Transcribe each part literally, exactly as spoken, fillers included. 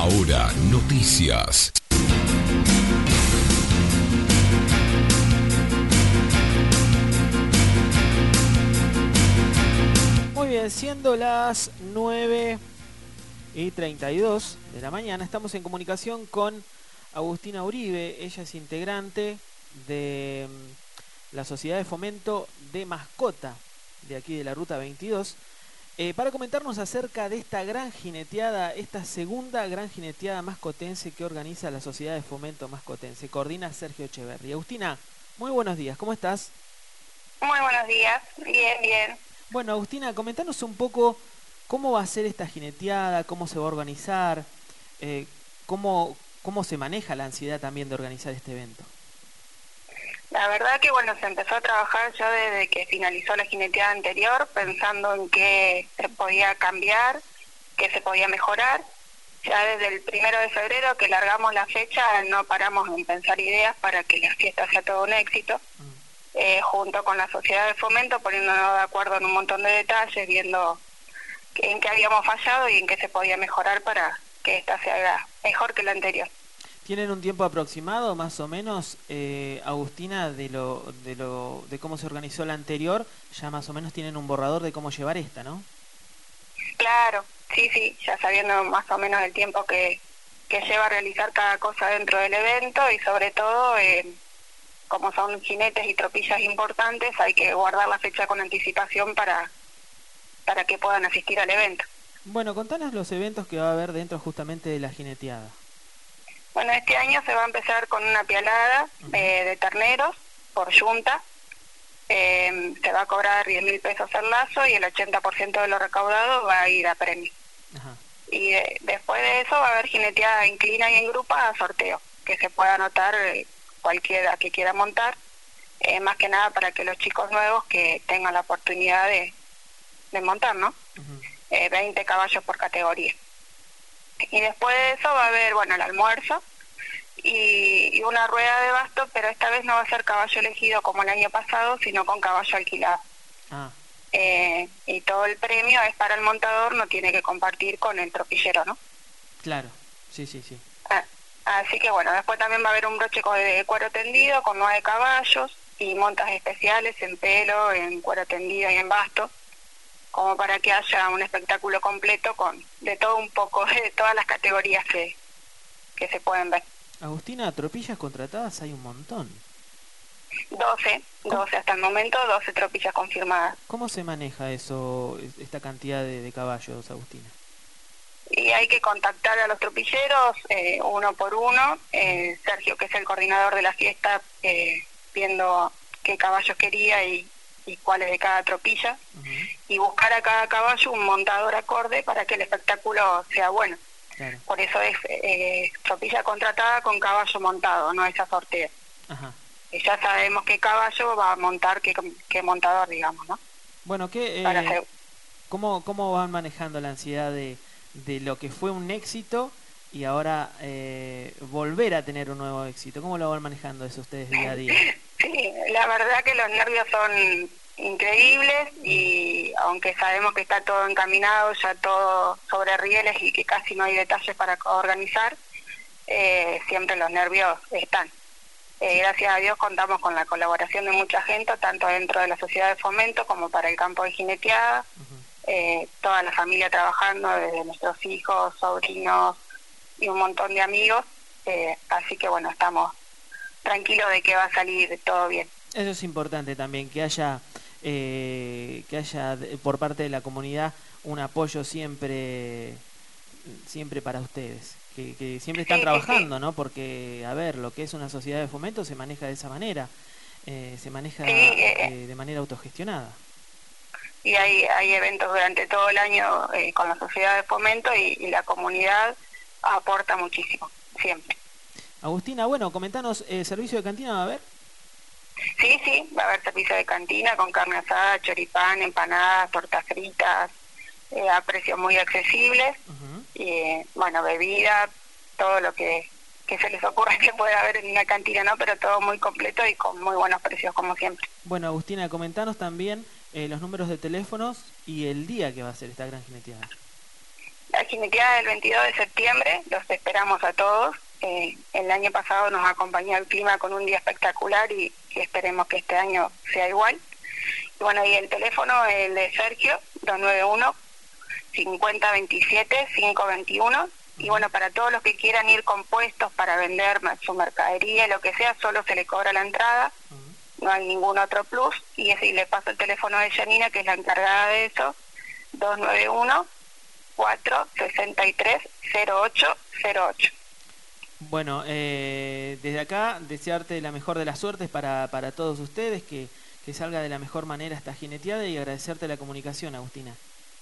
Ahora, noticias. Muy bien, siendo las nueve y treinta y dos de la mañana, estamos en comunicación con Agustina Uribe. Ella es integrante de la Sociedad de Fomento de Mascota de aquí de la Ruta veintidós, eh, para comentarnos acerca de esta gran jineteada, esta segunda gran jineteada mascotense que organiza la Sociedad de Fomento Mascotense. Coordina Sergio Echeverri. Agustina, muy buenos días, ¿cómo estás? Muy buenos días, bien, bien. Bueno, Agustina, comentanos un poco cómo va a ser esta jineteada, cómo se va a organizar, eh, cómo, cómo se maneja la ansiedad también de organizar este evento. La verdad que bueno, se empezó a trabajar ya desde que finalizó la jineteada anterior, pensando en qué se podía cambiar, qué se podía mejorar. Ya desde el primero de febrero que largamos la fecha, no paramos en pensar ideas para que la fiesta sea todo un éxito. Mm. Eh, junto con la Sociedad de Fomento, poniéndonos de acuerdo en un montón de detalles, viendo en qué habíamos fallado y en qué se podía mejorar para que esta sea mejor que la anterior. ¿Tienen un tiempo aproximado, más o menos, eh, Agustina, de lo, de lo, de cómo se organizó la anterior? Ya más o menos tienen un borrador de cómo llevar esta, ¿no? Claro, sí, sí, ya sabiendo más o menos el tiempo que, que lleva a realizar cada cosa dentro del evento y sobre todo, eh, como son jinetes y tropillas importantes, hay que guardar la fecha con anticipación para, para que puedan asistir al evento. Bueno, contanos los eventos que va a haber dentro justamente de la jineteada. Bueno, este año se va a empezar con una pialada uh-huh. eh, de terneros por yunta. Eh, se va a cobrar diez mil pesos el lazo y el ochenta por ciento de lo recaudado va a ir a premio. Uh-huh. Y de, después de eso va a haber jineteada inclina y en grupa a sorteo, que se pueda anotar eh, cualquiera que quiera montar, eh, más que nada para que los chicos nuevos que tengan la oportunidad de, de montar, ¿no? Uh-huh. eh, veinte caballos por categoría. Y después de eso va a haber, bueno, el almuerzo y, y una rueda de basto, pero esta vez no va a ser caballo elegido como el año pasado, sino con caballo alquilado. Ah. Eh, y todo el premio es para el montador, no tiene que compartir con el tropillero, ¿no? Claro, sí, sí, sí. Ah, así que bueno, después también va a haber un broche de cuero tendido con nueve caballos y montas especiales en pelo, en cuero tendido y en basto, como para que haya un espectáculo completo con de todo un poco, de todas las categorías que, que se pueden ver. Agustina, tropillas contratadas hay un montón. doce, doce hasta el momento, doce tropillas confirmadas. ¿Cómo se maneja eso, esta cantidad de, de caballos, Agustina? Y hay que contactar a los tropilleros eh, uno por uno. Eh, Sergio, que es el coordinador de la fiesta, eh, viendo qué caballos quería y y cuáles de cada tropilla, uh-huh. y buscar a cada caballo un montador acorde para que el espectáculo sea bueno. Claro. Por eso es eh, tropilla contratada con caballo montado, no es a sorteo. Uh-huh. Y ya sabemos qué caballo va a montar, qué, qué montador, digamos, ¿no? Bueno, ¿qué, eh, ¿cómo, ¿cómo van manejando la ansiedad de, de lo que fue un éxito y ahora eh, volver a tener un nuevo éxito? ¿Cómo lo van manejando eso ustedes día a día? Sí, la verdad que los nervios son increíbles y aunque sabemos que está todo encaminado, ya todo sobre rieles y que casi no hay detalles para organizar, eh, siempre los nervios están. Eh, gracias a Dios contamos con la colaboración de mucha gente, tanto dentro de la Sociedad de Fomento como para el campo de jineteada, uh-huh. eh, toda la familia trabajando, desde nuestros hijos, sobrinos y un montón de amigos, eh, así que bueno, estamos tranquilo de que va a salir todo bien. Eso es importante también, que haya eh, que haya por parte de la comunidad un apoyo siempre siempre para ustedes, que, que siempre están sí, trabajando, sí, sí. ¿no? Porque, a ver, lo que es una sociedad de fomento se maneja de esa manera, eh, se maneja sí, eh, de manera autogestionada. Y hay, hay eventos durante todo el año eh, con la sociedad de fomento y, y la comunidad aporta muchísimo, siempre. Agustina, bueno, comentanos, ¿el servicio de cantina va a haber? Sí, sí, va a haber servicio de cantina con carne asada, choripán, empanadas, tortas fritas, eh, a precios muy accesibles, uh-huh. y bueno, bebida, todo lo que, que se les ocurra que pueda haber en una cantina, ¿no? Pero todo muy completo y con muy buenos precios, como siempre. Bueno, Agustina, comentanos también eh, los números de teléfonos y el día que va a ser esta gran jineteada. La jineteada del veintidós de septiembre, los esperamos a todos. Eh, el año pasado nos acompañó el clima con un día espectacular y, y esperemos que este año sea igual. Y bueno, y el teléfono, el de Sergio, dos nueve uno, cincuenta veintisiete, quinientos veintiuno. Y bueno, para todos los que quieran ir con puestos para vender su mercadería, lo que sea, solo se le cobra la entrada, no hay ningún otro plus. Y así le paso el teléfono de Janina, que es la encargada de eso, dos nueve uno, cuatro seis tres, cero ocho cero ocho. Bueno, eh, desde acá desearte la mejor de las suertes para, para todos ustedes, que, que salga de la mejor manera esta jineteada, y agradecerte la comunicación, Agustina.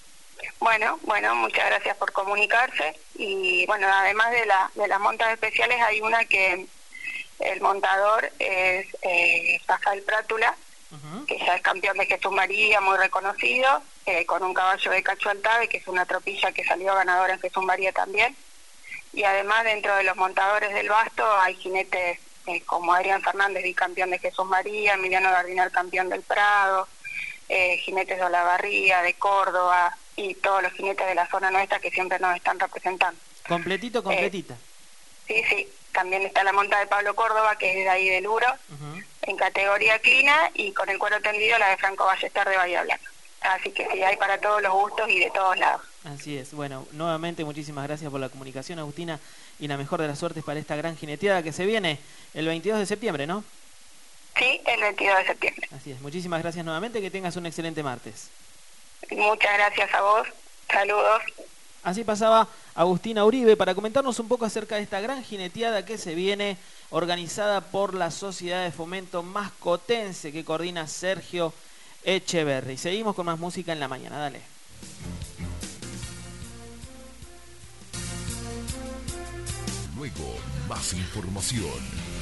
Bueno, bueno, muchas gracias por comunicarse. Y bueno, además de, la, de las montas especiales, hay una que el montador es eh, Rafael Prátula, uh-huh. que ya es campeón de Jesús María, muy reconocido, eh, con un caballo de Cacho Altave, que es una tropilla que salió ganadora en Jesús María también. Y además, dentro de los montadores del Basto hay jinetes eh, como Adrián Fernández, bicampeón de Jesús María, Emiliano Gardiner, campeón del Prado, eh, jinetes de Olavarría, de Córdoba, y todos los jinetes de la zona nuestra que siempre nos están representando. Completito, completita. Eh, sí, sí. También está la monta de Pablo Córdoba, que es de ahí del Uro, uh-huh. en categoría clina, y con el cuero tendido la de Franco Ballester de Bahía Blanca. Así que sí, hay para todos los gustos y de todos lados. Así es. Bueno, nuevamente muchísimas gracias por la comunicación, Agustina, y la mejor de las suertes para esta gran jineteada que se viene el veintidós de septiembre, ¿no? Sí, el veintidós de septiembre. Así es. Muchísimas gracias nuevamente, que tengas un excelente martes. Muchas gracias a vos. Saludos. Así pasaba Agustina Uribe para comentarnos un poco acerca de esta gran jineteada que se viene, organizada por la Sociedad de Fomento Mascotense, que coordina Sergio Echeverri. Seguimos con más música en la mañana. Dale. Luego, más información.